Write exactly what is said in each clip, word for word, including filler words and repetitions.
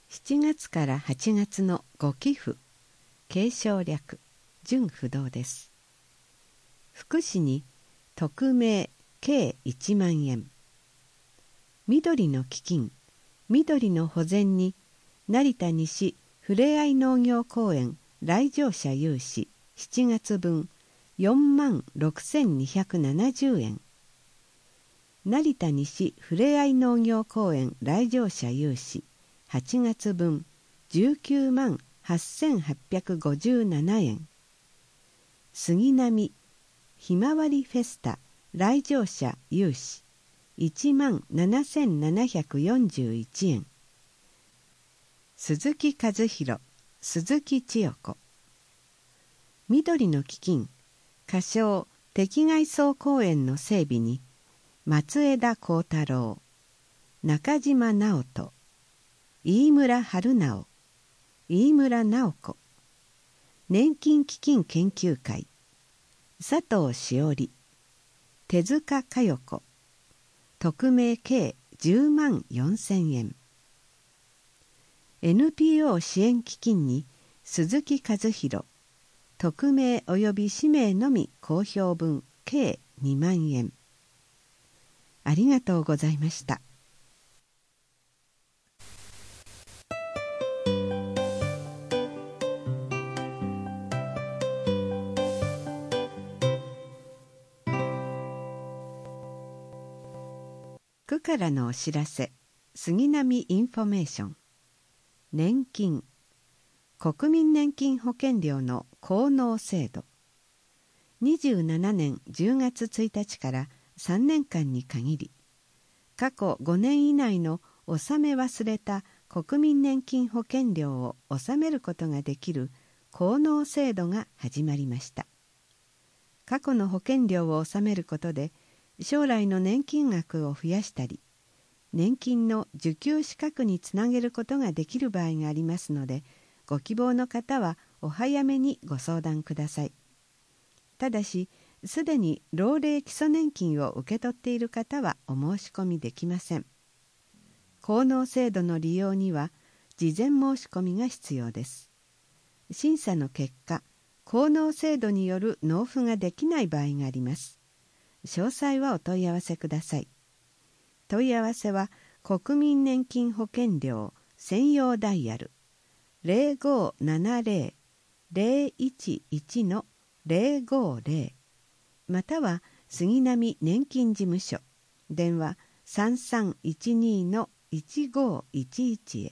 しちがつからはちがつのご寄付、継承略、純不動です。福祉に匿名計いちまんえん。緑の基金、緑の保全に成田西ふれあい農業公園来場者有志しちがつぶんよんまんろくせんにひゃくななじゅうえん。成田西ふれあい農業公園来場者有志はちがつぶんじゅうきゅうまんはっせんはっぴゃくごじゅうななえん。杉並ひまわりフェスタ来場者有志いちまんななせんななひゃくよんじゅういちえん。鈴木和弘、鈴木千代子。緑の基金、仮称敵外荘公園の整備に松枝幸太郎、中島直人、飯村春直、飯村直子。年金基金研究会、佐藤しおり、手塚佳代子。匿名計じゅうまんよんせんえん。エヌピーオー 支援基金に鈴木和弘。匿名及び氏名のみ公表分計にまんえん。ありがとうございました。区からのお知らせ。杉並インフォメーション。年金、国民年金保険料の効納制度。にじゅうななねんじゅうがつついたちからさんねんかんに限り、過去ごねん以内の納め忘れた国民年金保険料を納めることができる効納制度が始まりました。過去の保険料を納めることで、将来の年金額を増やしたり、年金の受給資格につなげることができる場合がありますので、ご希望の方はお早めにご相談ください。ただし、すでに老齢基礎年金を受け取っている方はお申し込みできません。効納制度の利用には事前申し込みが必要です。審査の結果、効納制度による納付ができない場合があります。詳細はお問い合わせください。問い合わせは国民年金保険料専用ダイヤル ゼロごななゼロ ゼロいちいち のゼロごゼロまたは杉並年金事務所電話さんさんいちにのいちごいちいちへ。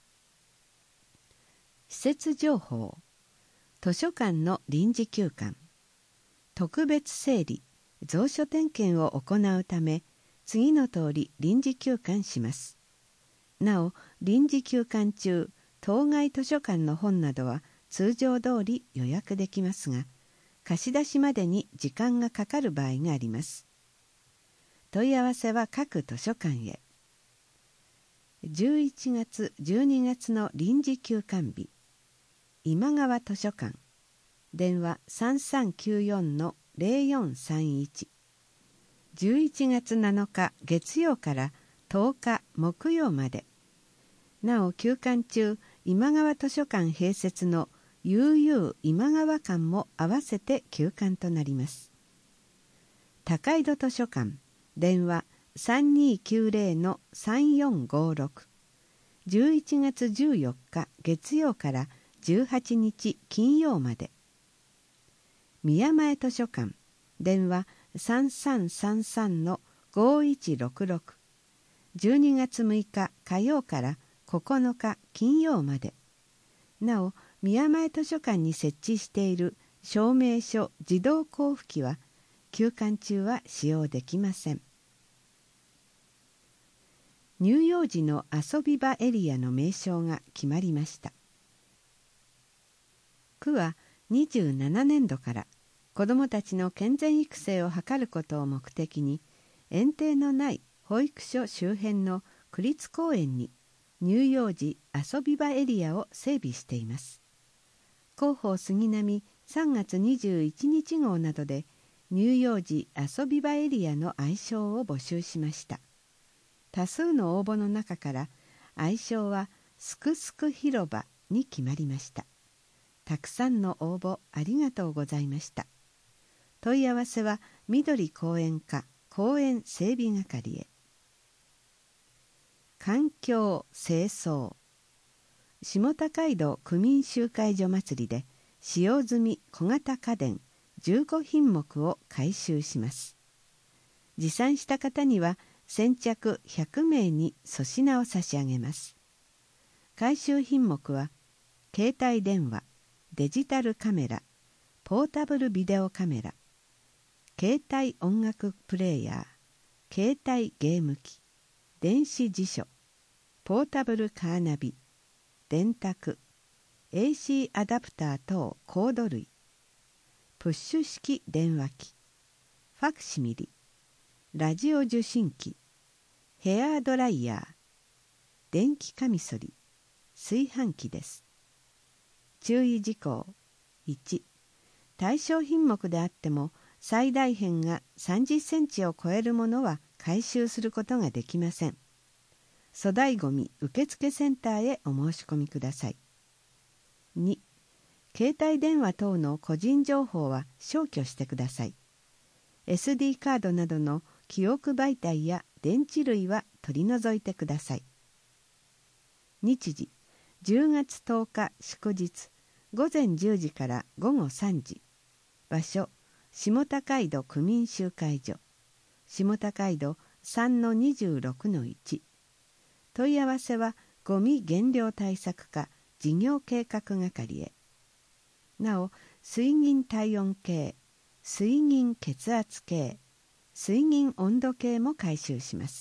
施設情報。図書館の臨時休館、特別整理蔵書点検を行うため次の通り臨時休館します。なお臨時休館中、当該図書館の本などは通常通り予約できますが、貸し出しまでに時間がかかる場合があります。問い合わせは各図書館へ。じゅういちがつじゅうにがつの臨時休館日、今川図書館電話さんさんきゅうよんのゼロよんさんいち。じゅういちがつなのか月曜からとおか木曜まで。なお休館中、今川図書館併設の悠々今川館も合わせて休館となります。高井戸図書館電話さんにきゅうゼロのさんよんごろく。じゅういちがつじゅうよっか月曜からじゅうはちにち金曜まで。宮前図書館電話さんさんさんさんのごいちろくろく。じゅうにがつむいか火曜からここのか金曜まで。なお宮前図書館に設置している証明書自動交付機は休館中は使用できません。乳幼児の遊び場エリアの名称が決まりました。区はにじゅうななねんどから子どもたちの健全育成を図ることを目的に、園庭のない保育所周辺の区立公園に乳幼児遊び場エリアを整備しています。広報杉並さんがつにじゅういちにち号などで乳幼児遊び場エリアの愛称を募集しました。多数の応募の中から愛称はすくすく広場に決まりました。たくさんの応募ありがとうございました。問い合わせは緑公園課公園整備係へ。環境清掃。下高井戸区民集会所祭りで使用済み小型家電じゅうごひんもくを回収します。持参した方には先着ひゃくめいに粗品を差し上げます。回収品目は携帯電話、デジタルカメラ、ポータブルビデオカメラ、携帯音楽プレーヤー、携帯ゲーム機、電子辞書、ポータブルカーナビ、電卓、エーシー アダプター等コード類、プッシュ式電話機、ファクシミリ、ラジオ受信機、ヘアドライヤー、電気カミソリ、炊飯器です。注意事項。いち、対象品目であっても最大辺がさんじゅっセンチを超えるものは回収することができません。粗大ごみ受付センターへお申し込みください。に、携帯電話等の個人情報は消去してください。エスディー カードなどの記憶媒体や電池類は取り除いてください。日時、じゅうがつとおか祝日、ごぜんじゅうじからごごさんじ。場所、下高井戸区民集会所、下高井戸 さんのにじゅうろくのいち。問い合わせはごみ減量対策課事業計画係へ。なお、水銀体温計、水銀血圧計、水銀温度計も回収します。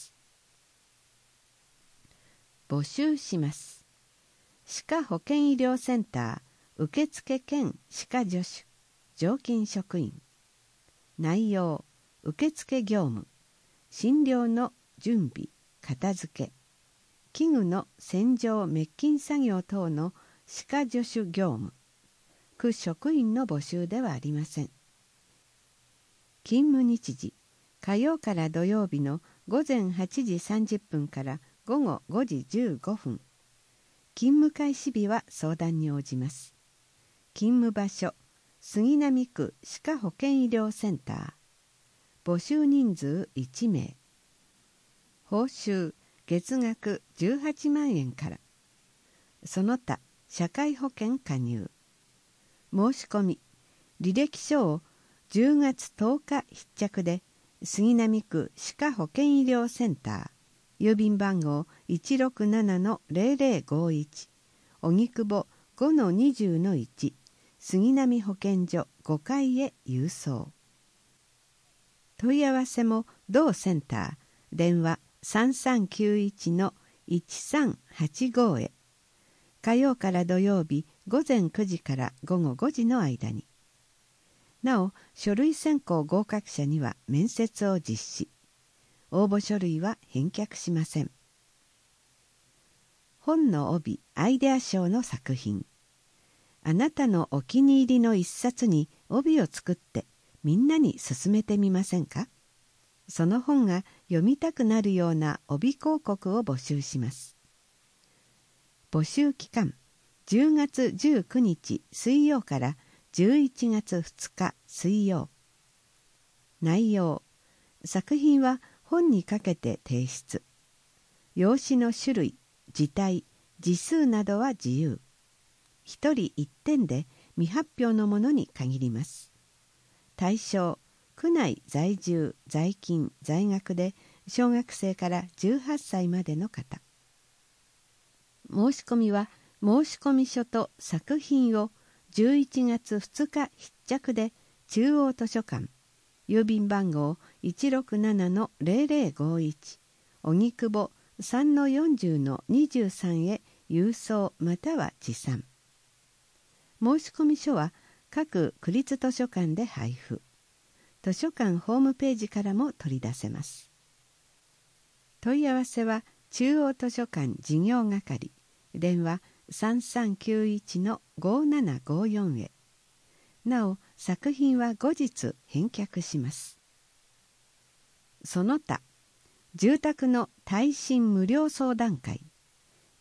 募集します。歯科保健医療センター受付兼歯科助手常勤職員。内容、受付業務、診療の準備片付け、器具の洗浄滅菌作業等の歯科助手業務。区職員の募集ではありません。勤務日時、火曜から土曜日のごぜんはちじさんじゅっぷんからごごごじじゅうごふん。勤務開始日は相談に応じます。勤務場所、杉並区歯科保健医療センター。募集人数いちめい。報酬、月額じゅうはちまんえんから。その他、社会保険加入。申し込み、履歴書をじゅうがつとおか必着で、杉並区歯科保健医療センター、郵便番号 いちろくななのぜろぜろごいち、荻窪 ごのにじゅうのいち、杉並保健所ごかいへ郵送。問い合わせも同センター、電話さんさんきゅういちのいちさんはちごへ。火曜から土曜日ごぜんくじからごごごじの間に。なお、書類選考合格者には面接を実施。応募書類は返却しません。本の帯アイデア賞の作品。あなたのお気に入りの一冊に帯を作ってみんなに勧めてみませんか？その本が読みたくなるような帯広告を募集します。募集期間、じゅうがつじゅうくにち水曜からじゅういちがつふつか水曜。内容、作品は本にかけて提出。用紙の種類、字体、字数などは自由。一人一点で未発表のものに限ります。対象、区内在住、在勤、在学で小学生からじゅうはっさいまでの方。申し込みは申込書と作品をじゅういちがつふつか必着で中央図書館、郵便番号 いちろくななのぜろぜろごいち、荻窪 さんのよんじゅうのにじゅうさん へ郵送または持参。申込書は各区立図書館で配布。図書館ホームページからも取り出せます。問い合わせは中央図書館事業係、電話さんさんきゅういちのごななごよんへ。なお、作品は後日返却します。その他、住宅の耐震無料相談会、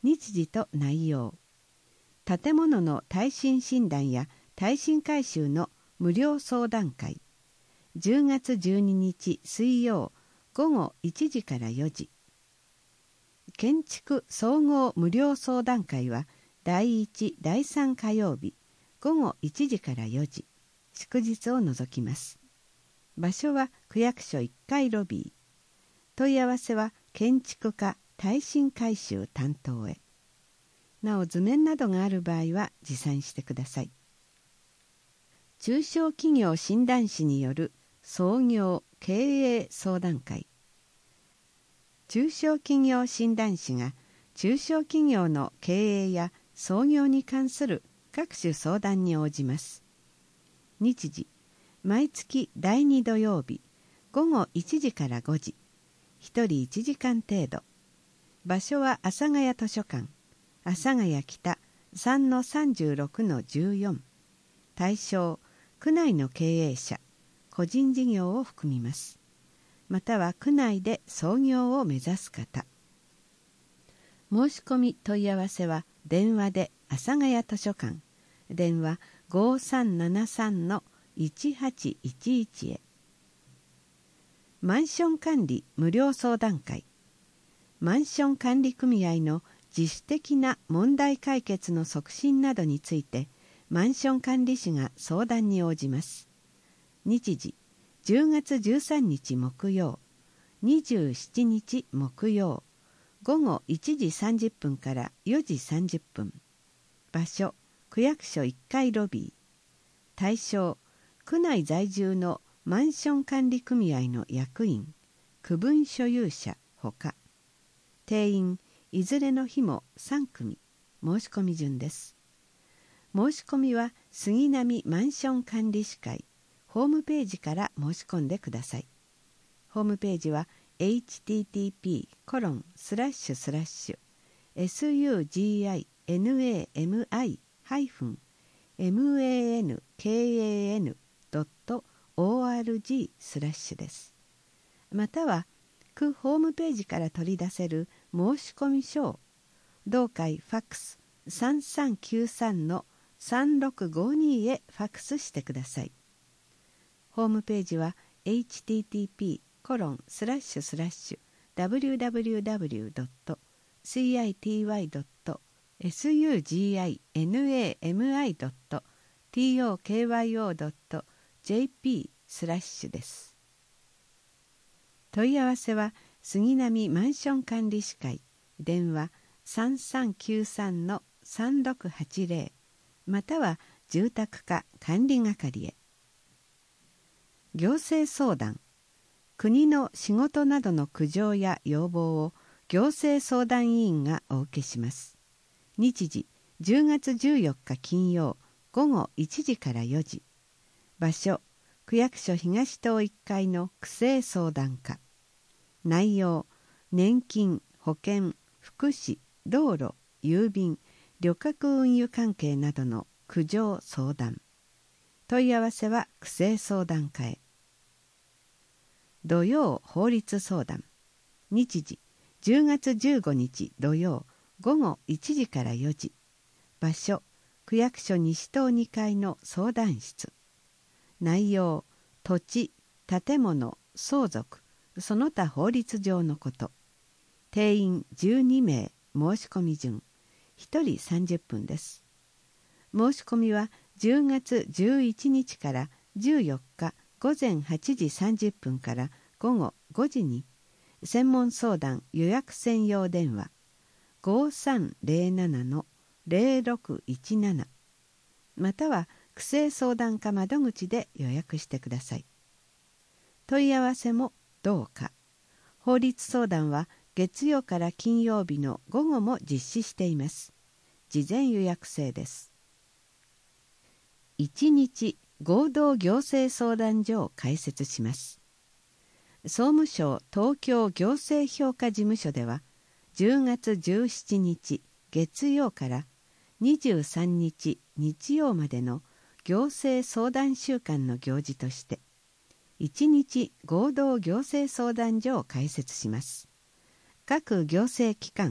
日時と内容、建物の耐震診断や耐震改修の無料相談会、じゅうがつじゅうににち水曜午後いちじからよじ。建築総合無料相談会はだいいち、だいさん火曜日午後いちじからよじ、祝日を除きます。場所は区役所いっかいロビー。問い合わせは建築課耐震改修担当へ。なお図面などがある場合は持参してください。中小企業診断士による創業経営相談会。中小企業診断士が中小企業の経営や創業に関する各種相談に応じます。日時、毎月だいに土曜日午後いちじからごじ、ひとりいちじかん程度。場所は阿佐ヶ谷図書館、阿佐ヶ谷北 さんのさんじゅうろくのじゅうよん。対象、区内の経営者、個人事業を含みます。または区内で創業を目指す方。申し込み問い合わせは電話で阿佐ヶ谷図書館、電話 ごさんななさんのいちはちいちいち へ。マンション管理無料相談会。マンション管理組合の自主的な問題解決の促進などについてマンション管理士が相談に応じます。日時、じゅうがつじゅうさんにち木曜、にじゅうしちにち木曜、午後いちじさんじゅっぷんからよじさんじゅっぷん。場所、区役所いっかいロビー。対象、区内在住のマンション管理組合の役員、区分所有者ほか。定員、いずれの日もさんくみ。申し込み順です。申し込みは杉並マンション管理士会ホームページから申し込んでください。ホームページは エイチティーティーピーコロンスラッシュスラッシュエスユージーアイエヌエーエムアイハイフンエムエーエヌケーエーエヌドットオーアールジースラッシュです。または区ホームページから取り出せる申し込み書を同会ファックスさんさんきゅうさんのさんろくごにへファックスしてください。ホームページは エイチティーティーピーコロンスラッシュスラッシュダブリューダブリューダブリュードットシーアイティーワイドットエスユージーアイエヌエーエムアイドットティーオーケーワイオードットジェーピースラッシュです。問い合わせは杉並マンション管理士会電話さんさんきゅうさんのさんろくはちゼロまたは住宅課管理係へ。行政相談、国の仕事などの苦情や要望を行政相談委員がお受けします。日時、じゅうがつじゅうよっか金曜午後いちじからよじ。場所、区役所東棟いっかいの区政相談課。内容、年金、保険、福祉、道路、郵便、旅客運輸関係などの苦情相談。問い合わせは区政相談課へ。土曜法律相談。日時、じゅうがつじゅうごにち土曜午後いちじからよじ。場所、区役所西棟にかいの相談室。内容、土地、建物、相続、その他法律上のこと。定員じゅうにめい、申し込み順。ひとりさんじゅっぷんです。申し込みはじゅうがつじゅういちにちからじゅうよっかごぜんはちじさんじゅっぷんからごごごじに専門相談予約専用電話 ごさんゼロななのゼロろくいちなな または区政相談課窓口で予約してください。問い合わせもどうか。法律相談は月曜から金曜日の午後も実施しています。事前予約制です。いちにち合同行政相談所を開設します。総務省東京行政評価事務所ではじゅうがつじゅうしちにち月曜からにじゅうさんにち日曜までの行政相談週間の行事としていちにち合同行政相談所を開設します。各行政機関、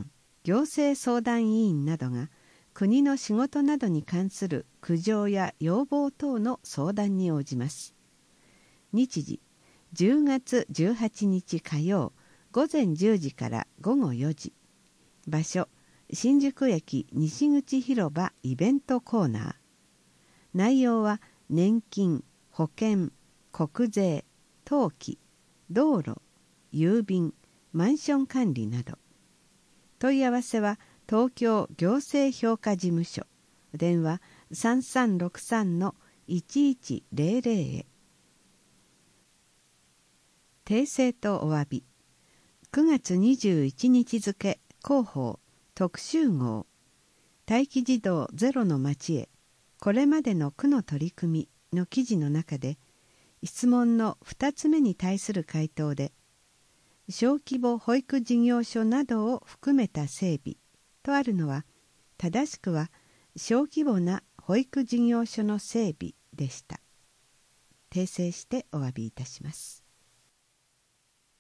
行政相談委員などが国の仕事などに関する苦情や要望等の相談に応じます。日時じゅうがつじゅうはちにち火曜午前じゅうじから午後よじ。場所新宿駅西口広場イベントコーナー。内容は年金、保険、国税、登記、道路、郵便、マンション管理など。問い合わせは東京行政評価事務所、電話 さんさんろくさんのいちいちゼロゼロ へ。訂正とお詫び。くがつにじゅういちにち付広報特集号、待機児童ゼロの町へ、これまでの区の取り組みの記事の中で、質問のふたつめに対する回答で、小規模保育事業所などを含めた整備とあるのは、正しくは小規模な保育事業所の整備でした。訂正してお詫びいたします。